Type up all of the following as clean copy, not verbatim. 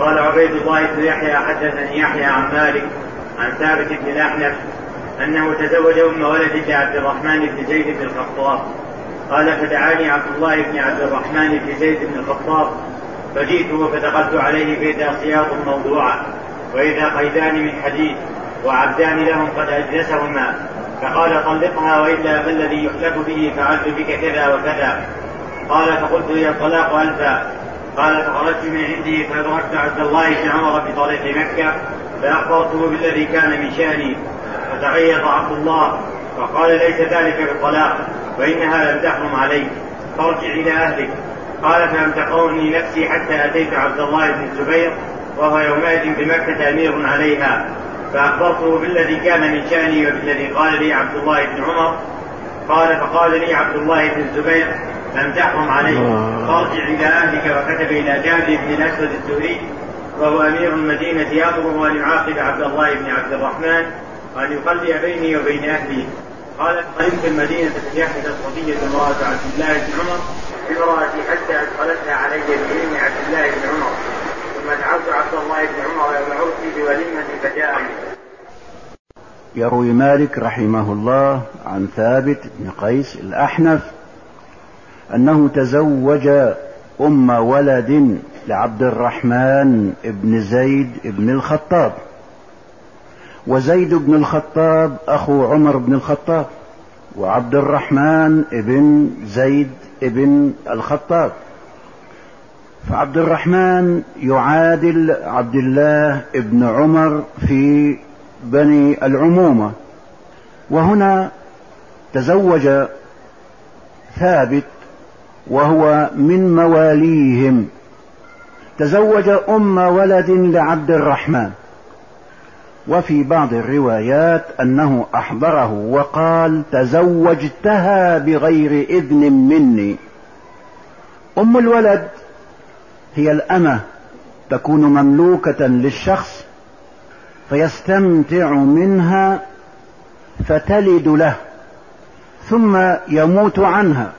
قال عبيد الله بن يحيى حدثني يحيى عن مالك عن ثابت بن الأحنف أنه تزوج أم ولد لعبد الرحمن بن زيد بن الخطاب. قال فدعاني عبد الله بن عبد الرحمن بن زيد بن الخطاب فجئته فدخلت عليه فإذا سياط موضوعة وإذا قيدان من حديد وعبدان لهم قد أجلسهما، فقال طلقها وإلا فالذي يحلف به فعلت بك كذا وكذا. قال فقلت هي الطلاق ألفا. قال فخرجت من عنده فأدركت عبد الله بن عمر بطريق مكة فأخبرته بالذي كان من شأني، فتغيظ عبد الله فقال ليس ذلك بالطلاق وإنها لم تحرم عليك، فارجع إلى أهلك. قال فلم تقرني نفسي حتى أتيت عبد الله بن الزبير وهو يومئذ بمكة أمير عليها، فأخبرته بالذي كان من شأني وبالذي قال لي عبد الله بن عمر. قال فقال لي عبد الله بن الزبير لم تحرم عليك، فارجع إلى أهلك. وكتب إلى جابر بن الأسود السوري وهو أمير المدينة يأمره أن يعاقب عبد الله بن عبد الرحمن وأن يخلي بيني وبين أهلي. قال فقدمت المدينة فجاءت الصبية امرأة عبد الله بن عمر بامرأتي حتى أدخلتها علي بإذن عبد الله بن عمر، ثم دعوت عبد الله بن عمر يوم عرسي بوليمة فجاءني. يروي مالك رحمه الله عن ثابت بن قيس الأحنف أنه تزوج أم ولد لعبد الرحمن بن زيد بن الخطاب، وزيد بن الخطاب أخو عمر بن الخطاب، وعبد الرحمن بن زيد بن الخطاب، فعبد الرحمن يعادل عبد الله بن عمر في بني العمومة. وهنا تزوج ثابت وهو من مواليهم، تزوج أم ولد لعبد الرحمن، وفي بعض الروايات أنه أحضره وقال تزوجتها بغير إذن مني. أم الولد هي الأمة، تكون مملوكة للشخص فيستمتع منها فتلد له ثم يموت عنها،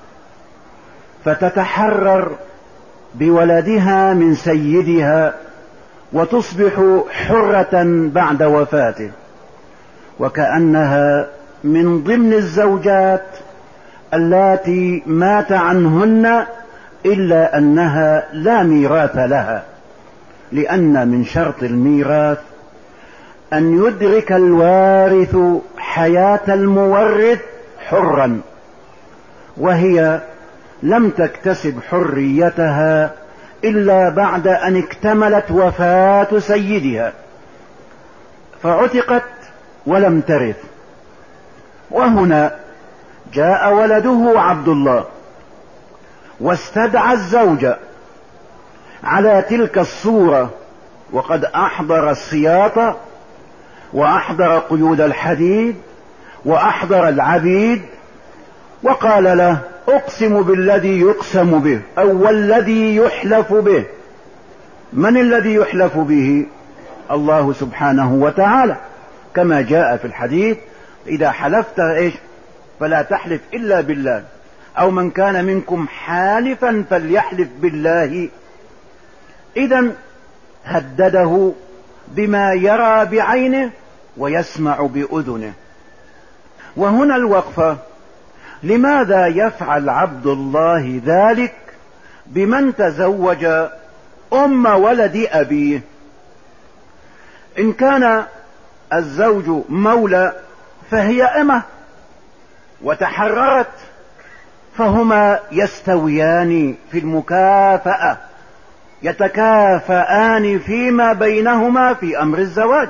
فتتحرر بولدها من سيدها وتصبح حرة بعد وفاته، وكأنها من ضمن الزوجات اللاتي مات عنهن إلا أنها لا ميراث لها، لأن من شرط الميراث أن يدرك الوارث حياة المورث حرا، وهي لم تكتسب حريتها إلا بعد أن اكتملت وفاة سيدها، فعتقت ولم ترث. وهنا جاء ولده عبد الله واستدعى الزوجة على تلك الصورة، وقد أحضر السياط وأحضر قيود الحديد وأحضر العبيد، وقال له أقسم بالذي يقسم به أو والذي يحلف به. من الذي يحلف به؟ الله سبحانه وتعالى، كما جاء في الحديث إذا حلفت فلا تحلف إلا بالله، أو من كان منكم حالفا فليحلف بالله. إذن هدده بما يرى بعينه ويسمع بأذنه. وهنا الوقفة، لماذا يفعل عبد الله ذلك بمن تزوج أم ولد أبيه؟ إن كان الزوج مولى فهي أمه وتحررت، فهما يستويان في المكافأة، يتكافآن فيما بينهما في أمر الزواج.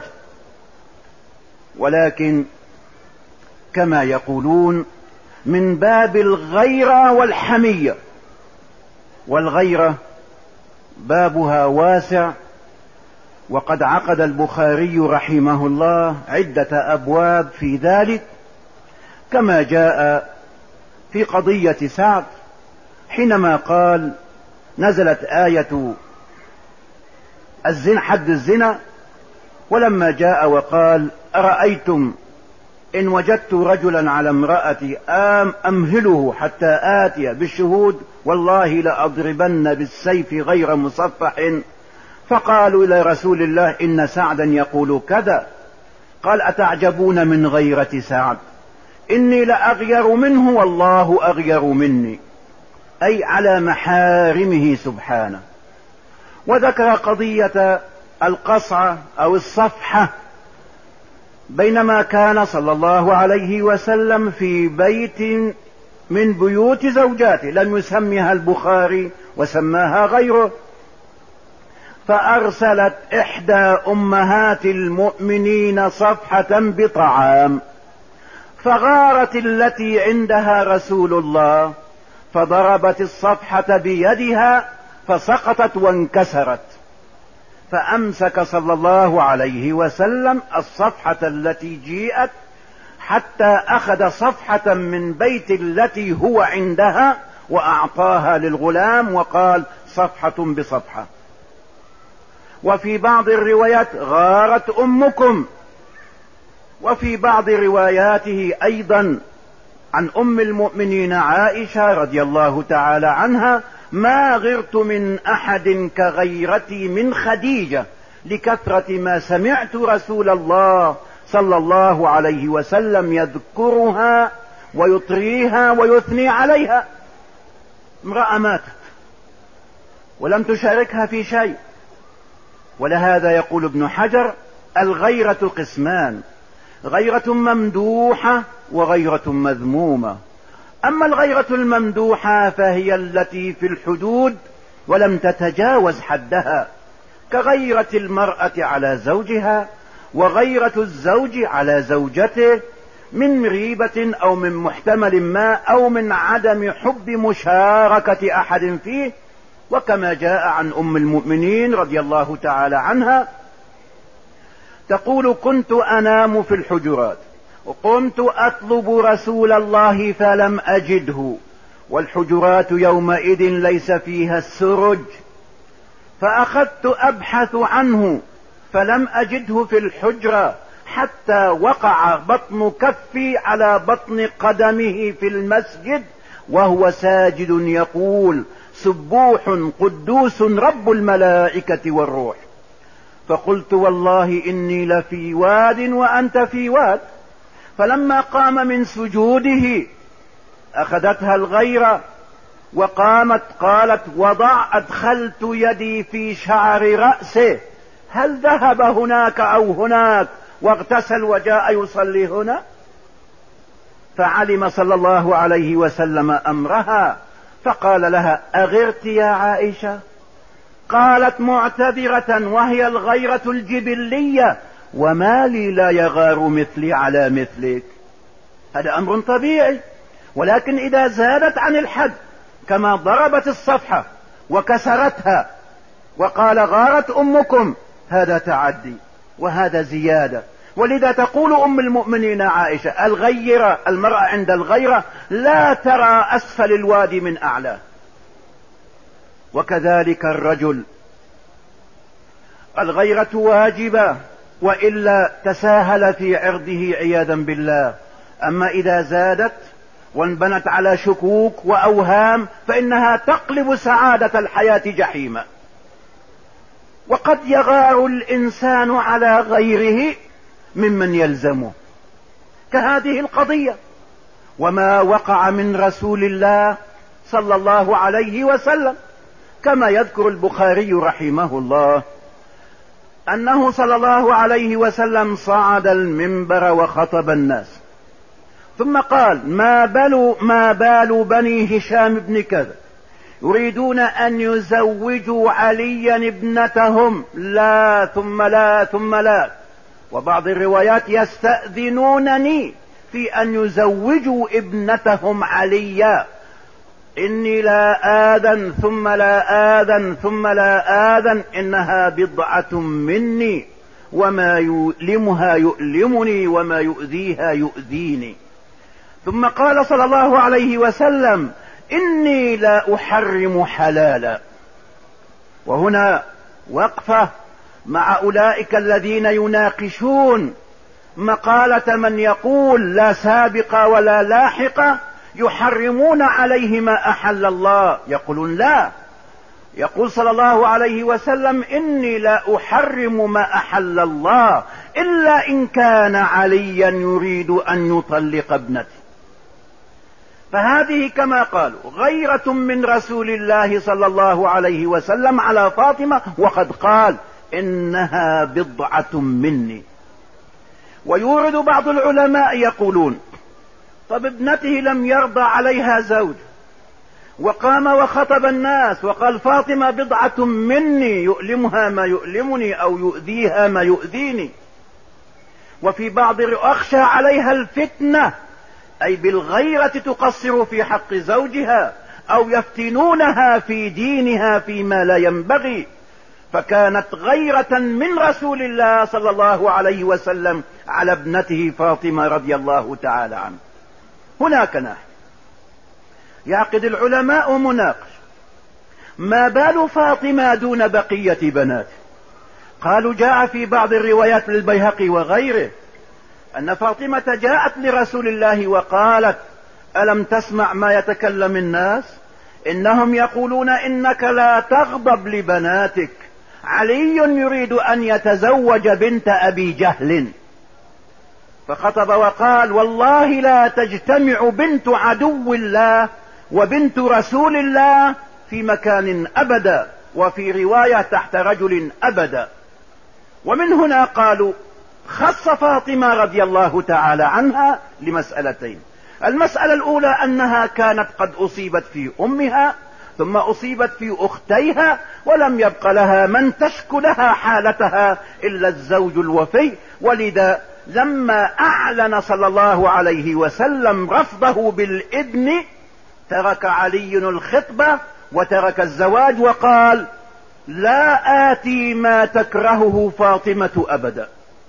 ولكن كما يقولون من باب الغيرة والحمية، والغيرة بابها واسع، وقد عقد البخاري رحمه الله عدة أبواب في ذلك، كما جاء في قضية سعد حينما قال نزلت آية الزنا حد الزنا، ولما جاء وقال أرأيتم إن وجدت رجلا على امرأتي أمهله حتى آتي بالشهود والله لأضربن بالسيف غير مصفح فقالوا إلى رسول الله إن سعدا يقول كذا. قال أتعجبون من غيرة سعد؟ إني لأغير منه والله أغير مني، أي على محارمه سبحانه. وذكر قضية القصعة أو الصفحة بينما كان صلى الله عليه وسلم في بيت من بيوت زوجاته، لم يسميها البخاري وسماها غيره، فأرسلت إحدى أمهات المؤمنين صفحة بطعام، فغارت التي عندها رسول الله فضربت الصفحة بيدها فسقطت وانكسرت، فأمسك صلى الله عليه وسلم الصفحة التي جيءت حتى أخذ صفحة من بيت التي هو عندها وأعطاها للغلام وقال صفحة بصفحة. وفي بعض الروايات غارت أمكم، وفي بعض رواياته أيضا عن أم المؤمنين عائشة رضي الله تعالى عنها ما غرت من أحد كغيرتي من خديجة لكثرة ما سمعت رسول الله صلى الله عليه وسلم يذكرها ويطريها ويثني عليها. امرأة ماتت ولم تشاركها في شيء. ولهذا يقول ابن حجر الغيرة قسمان، غيرة ممدوحة وغيرة مذمومة. أما الغيرة الممدوحة فهي التي في الحدود ولم تتجاوز حدها، كغيرة المرأة على زوجها وغيرة الزوج على زوجته من ريبة أو من محتمل ما أو من عدم حب مشاركة أحد فيه. وكما جاء عن أم المؤمنين رضي الله تعالى عنها تقول كنت أنام في الحجرات وقمت أطلب رسول الله فلم أجده، والحجرات يومئذ ليس فيها السرج، فأخذت أبحث عنه فلم أجده في الحجرة حتى وقع بطن كفي على بطن قدمه في المسجد وهو ساجد يقول سبوح قدوس رب الملائكة والروح. فقلت والله إني لفي واد وأنت في واد. فلما قام من سجوده أخذتها الغيرة وقامت قالت وضع أدخلت يدي في شعر رأسه هل ذهب هناك أو هناك واغتسل وجاء يصلي هنا؟ فعلم صلى الله عليه وسلم أمرها فقال لها أغرت يا عائشة؟ قالت معتذرة وهي الغيرة الجبلية وما لي لا يغار مثلي على مثلك. هذا أمر طبيعي، ولكن إذا زادت عن الحد كما ضربت الصفحة وكسرتها وقال غارت أمكم هذا تعدي وهذا زيادة. ولذا تقول أم المؤمنين عائشة الغيرة المرأة عند الغيرة لا ترى أسفل الوادي من أعلاه. وكذلك الرجل الغيرة واجبة وإلا تساهل في عرضه عياذا بالله. أما إذا زادت وانبنت على شكوك وأوهام فإنها تقلب سعادة الحياة جحيما. وقد يغار الإنسان على غيره ممن يلزمه كهذه القضية. وما وقع من رسول الله صلى الله عليه وسلم كما يذكر البخاري رحمه الله أنه صلى الله عليه وسلم صعد المنبر وخطب الناس ثم قال ما بال بني هشام بن كذا يريدون أن يزوجوا عليا ابنتهم لا ثم لا ثم لا. وبعض الروايات يستأذنونني في أن يزوجوا ابنتهم عليا إني لا آذن ثم لا آذن ثم لا آذن إنها بضعة مني وما يؤلمها يؤلمني وما يؤذيها يؤذيني. ثم قال صلى الله عليه وسلم إني لا أحرم حلالا. وهنا وقفة مع أولئك الذين يناقشون مقالة من يقول لا سابقة ولا لاحقة يحرمون عليه ما أحل الله. يقولون لا، يقول صلى الله عليه وسلم: إني لا أحرم ما أحل الله إلا إن كان عليا يريد أن يطلق ابنتي. فهذه كما قالوا غيرة من رسول الله صلى الله عليه وسلم على فاطمة، وقد قال: إنها بضعة مني. ويورد بعض العلماء يقولون: طب ابنته لم يرضى عليها زوج، وقام وخطب الناس وقال: فاطمة بضعة مني، يؤلمها ما يؤلمني أو يؤذيها ما يؤذيني. وفي بعض أخشى عليها الفتنة، أي بالغيرة تقصر في حق زوجها أو يفتنونها في دينها فيما لا ينبغي، فكانت غيرة من رسول الله صلى الله عليه وسلم على ابنته فاطمة رضي الله تعالى عنها. هناك ناحية يعقد العلماء مناقش: ما بال فاطمة دون بقية بناته؟ قالوا: جاء في بعض الروايات للبيهقي وغيره أن فاطمة جاءت لرسول الله وقالت: ألم تسمع ما يتكلم الناس؟ إنهم يقولون إنك لا تغضب لبناتك، علي يريد أن يتزوج بنت أبي جهل. فخطب وقال: والله لا تجتمع بنت عدو الله وبنت رسول الله في مكان أبدا، وفي رواية تحت رجل أبدا. ومن هنا قالوا: خص فاطمة رضي الله تعالى عنها لمسألتين: المسألة الأولى أنها كانت قد أصيبت في أمها، ثم أصيبت في أختيها، ولم يبق لها من تشكو لها حالتها إلا الزوج الوفي. ولذا لما أعلن صلى الله عليه وسلم رفضه بالإذن ترك علي الخطبة وترك الزواج، وقال: لا آتي ما تكرهه فاطمة أبدا.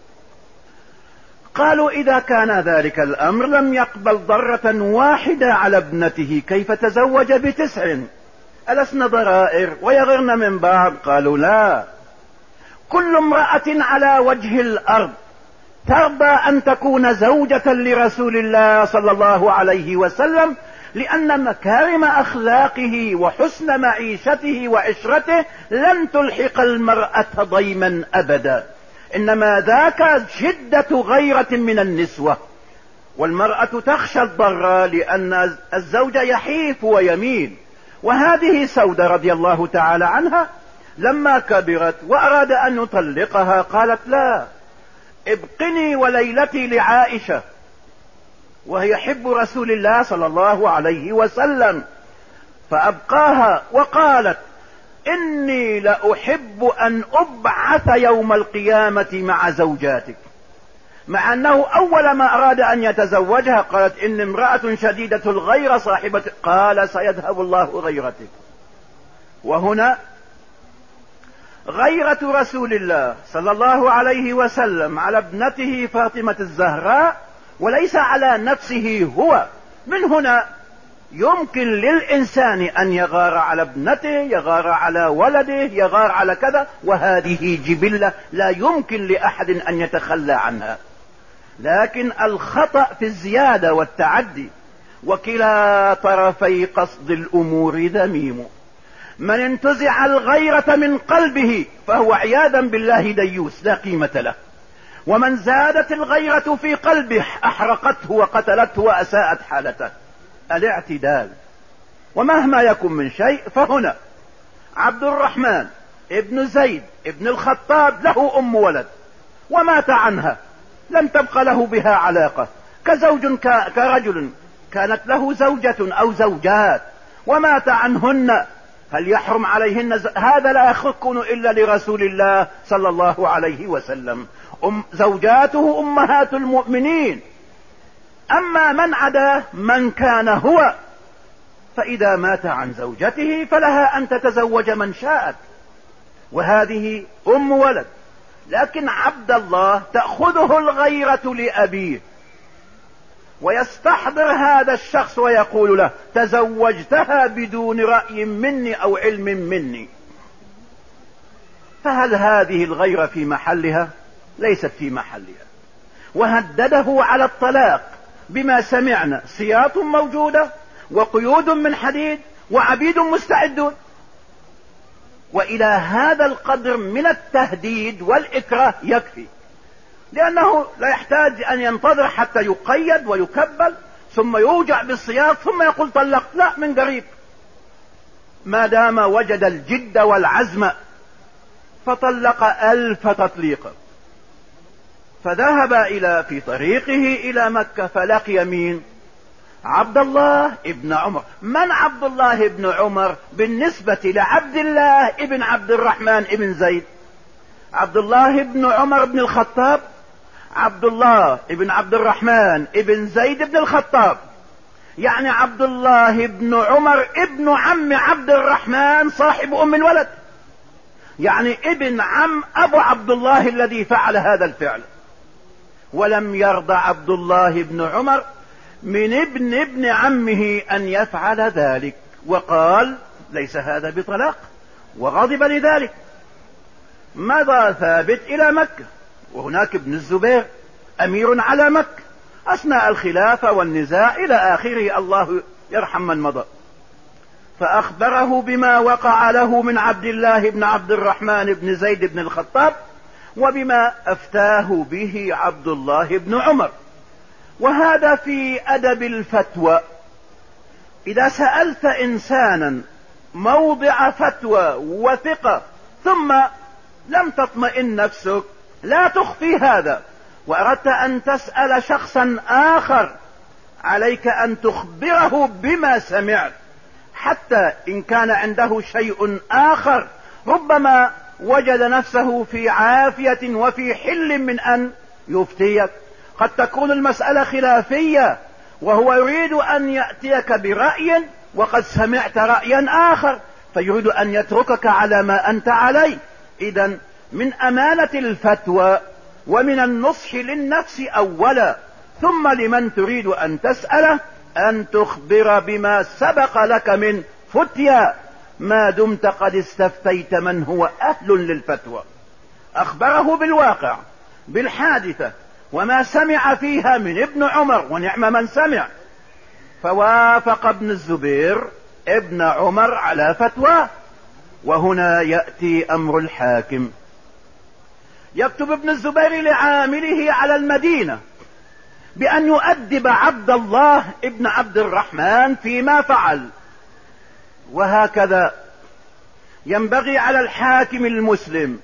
قالوا: إذا كان ذلك الأمر لم يقبل ضرة واحدة على ابنته، كيف تزوج ب9؟ ألسن ضرائر ويغرن من بعض؟ قالوا: لا، كل امرأة على وجه الأرض ترضى أن تكون زوجة لرسول الله صلى الله عليه وسلم، لأن مكارم أخلاقه وحسن معيشته وعشرته لن تلحق المرأة ضيما أبدا، إنما ذاك شدة غيرة من النسوة. والمرأة تخشى الضر لأن الزوج يحيف ويميل. وهذه سودة رضي الله تعالى عنها لما كبرت وأراد أن يطلقها قالت: لا، ابقني وليلتي لعائشة، وهي حب رسول الله صلى الله عليه وسلم، فأبقاها وقالت: إني لأحب أن أبعث يوم القيامة مع زوجاتك. مع أنه أول ما أراد أن يتزوجها قالت: إن امرأة شديدة الغيرة صاحبة، قال: سيذهب الله غيرتك. وهنا غيرة رسول الله صلى الله عليه وسلم على ابنته فاطمة الزهراء وليس على نفسه هو. من هنا يمكن للإنسان أن يغار على ابنته، يغار على ولده، يغار على كذا، وهذه جبلة لا يمكن لأحد أن يتخلى عنها. لكن الخطأ في الزيادة والتعدي، وكلا طرفي قصد الأمور ذميم. من انتزع الغيرة من قلبه فهو عياذا بالله ديوس لا قيمة له، ومن زادت الغيرة في قلبه أحرقته وقتلته وأساءت حالته. الاعتدال. ومهما يكن من شيء، فهنا عبد الرحمن ابن زيد ابن الخطاب له أم ولد ومات عنها، لم تبق له بها علاقة، كزوج كرجل كانت له زوجة أو زوجات ومات عنهن، هل يحرم عليهن هذا لا يكون إلا لرسول الله صلى الله عليه وسلم. زوجاته أمهات المؤمنين. أما من عدا من كان هو، فإذا مات عن زوجته فلها أن تتزوج من شاءت، وهذه أم ولد. لكن عبد الله تأخذه الغيرة لأبيه، ويستحضر هذا الشخص ويقول له: تزوجتها بدون رأي مني أو علم مني. فهل هذه الغيرة في محلها؟ ليست في محلها. وهدده على الطلاق بما سمعنا: سياط موجودة وقيود من حديد وعبيد مستعدون. وإلى هذا القدر من التهديد والإكراه يكفي، لأنه لا يحتاج أن ينتظر حتى يقيد ويكبل ثم يوجع بالسياق ثم يقول طلقت، لا، من قريب ما دام وجد الجد والعزم فطلق 1000 تطليق. فذهب في طريقه إلى مكة فلقي مين؟ عبد الله ابن عمر. من عبد الله ابن عمر بالنسبة لعبد الله ابن عبد الرحمن ابن زيد؟ عبد الله ابن عمر بن الخطاب، عبد الله ابن عبد الرحمن ابن زيد بن الخطاب، يعني عبد الله ابن عمر ابن عم عبد الرحمن صاحب ام الولد، يعني ابن عم ابو عبد الله الذي فعل هذا الفعل. ولم يرضى عبد الله ابن عمر من ابن عمه ان يفعل ذلك، وقال ليس هذا بطلاق، وغضب لذلك. مضى ثابت الى مكة، وهناك ابن الزبير امير على مكة اثناء الخلافة والنزاع الى اخره، الله يرحم من مضى. فاخبره بما وقع له من عبد الله بن عبد الرحمن بن زيد بن الخطاب، وبما افتاه به عبد الله بن عمر. وهذا في ادب الفتوى. اذا سألت انسانا موضع فتوى وثقة ثم لم تطمئن نفسك، لا تخفي هذا، واردت ان تسأل شخصا اخر، عليك ان تخبره بما سمعت، حتى ان كان عنده شيء اخر ربما وجد نفسه في عافية وفي حل من ان يفتيك. قد تكون المسألة خلافية وهو يريد ان يأتيك برأي وقد سمعت رأيا اخر، فيريد ان يتركك على ما انت عليه. اذا من امانة الفتوى ومن النصح للنفس اولا، ثم لمن تريد ان تسأله ان تخبر بما سبق لك من فتيا، ما دمت قد استفتيت من هو اهل للفتوى. اخبره بالواقع بالحادثة وما سمع فيها من ابن عمر، ونعم من سمع. فوافق ابن الزبير ابن عمر على فتواه. وهنا يأتي امر الحاكم. يكتب ابن الزبير لعامله على المدينة بأن يؤدب عبد الله ابن عبد الرحمن فيما فعل. وهكذا ينبغي على الحاكم المسلم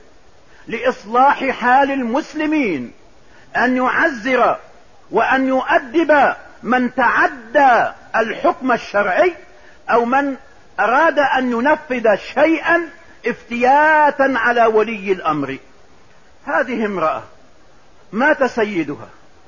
لإصلاح حال المسلمين أن يعزر وأن يؤدب من تعدى الحكم الشرعي، أو من أراد أن ينفذ شيئا افتياتا على ولي الأمر. هذه امرأة مات سيدها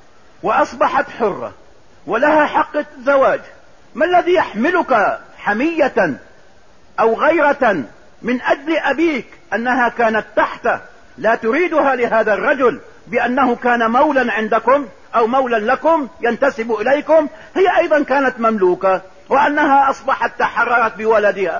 وأصبحت حرة ولها حق الزواج، ما الذي يحملك حمية أو غيرة من أجل أبيك أنها كانت تحته، لا تريدها لهذا الرجل بأنه كان مولا عندكم أو مولا لكم ينتسب إليكم؟ هي أيضا كانت مملوكة، وأنها أصبحت تحررت بولدها.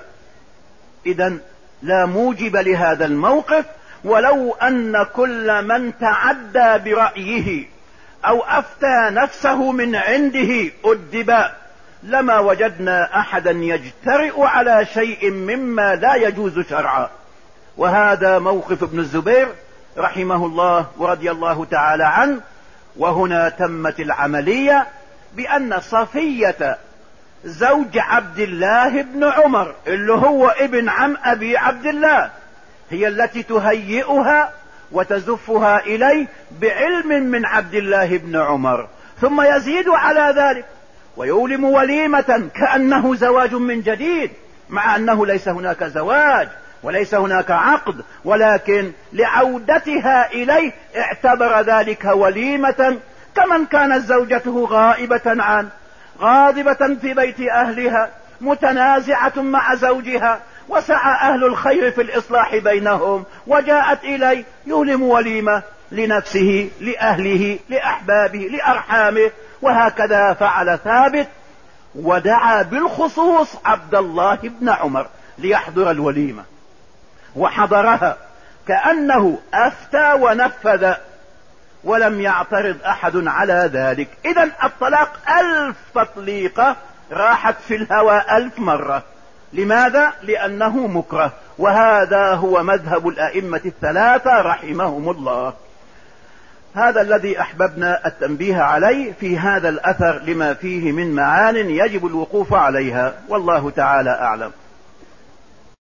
إذن لا موجب لهذا الموقف. ولو أن كل من تعدى برأيه أو أفتى نفسه من عنده أدب، لما وجدنا أحدا يجترئ على شيء مما لا يجوز شرعا. وهذا موقف ابن الزبير رحمه الله ورضي الله تعالى عنه. وهنا تمت العملية بأن صفية زوج عبد الله بن عمر اللي هو ابن عم أبي عبد الله هي التي تهيئها وتزفها إليه بعلم من عبد الله بن عمر، ثم يزيد على ذلك ويولم وليمة كأنه زواج من جديد، مع أنه ليس هناك زواج وليس هناك عقد، ولكن لعودتها إليه اعتبر ذلك وليمة، كمن كانت زوجته غائبة عنه، غاضبة في بيت أهلها، متنازعة مع زوجها، وسعى أهل الخير في الإصلاح بينهم، وجاءت إليه يولم وليمة لنفسه لأهله لأحبابه لأرحامه. وهكذا فعل ثابت، ودعا بالخصوص عبد الله بن عمر ليحضر الوليمة، وحضرها كأنه أفتى ونفذ، ولم يعترض أحد على ذلك. إذن الطلاق 1000 تطليقة راحت في الهواء 1000 مرة. لماذا؟ لأنه مكره. وهذا هو مذهب الأئمة الثلاثة رحمهم الله. هذا الذي أحببنا التنبيه عليه في هذا الأثر لما فيه من معان يجب الوقوف عليها، والله تعالى أعلم.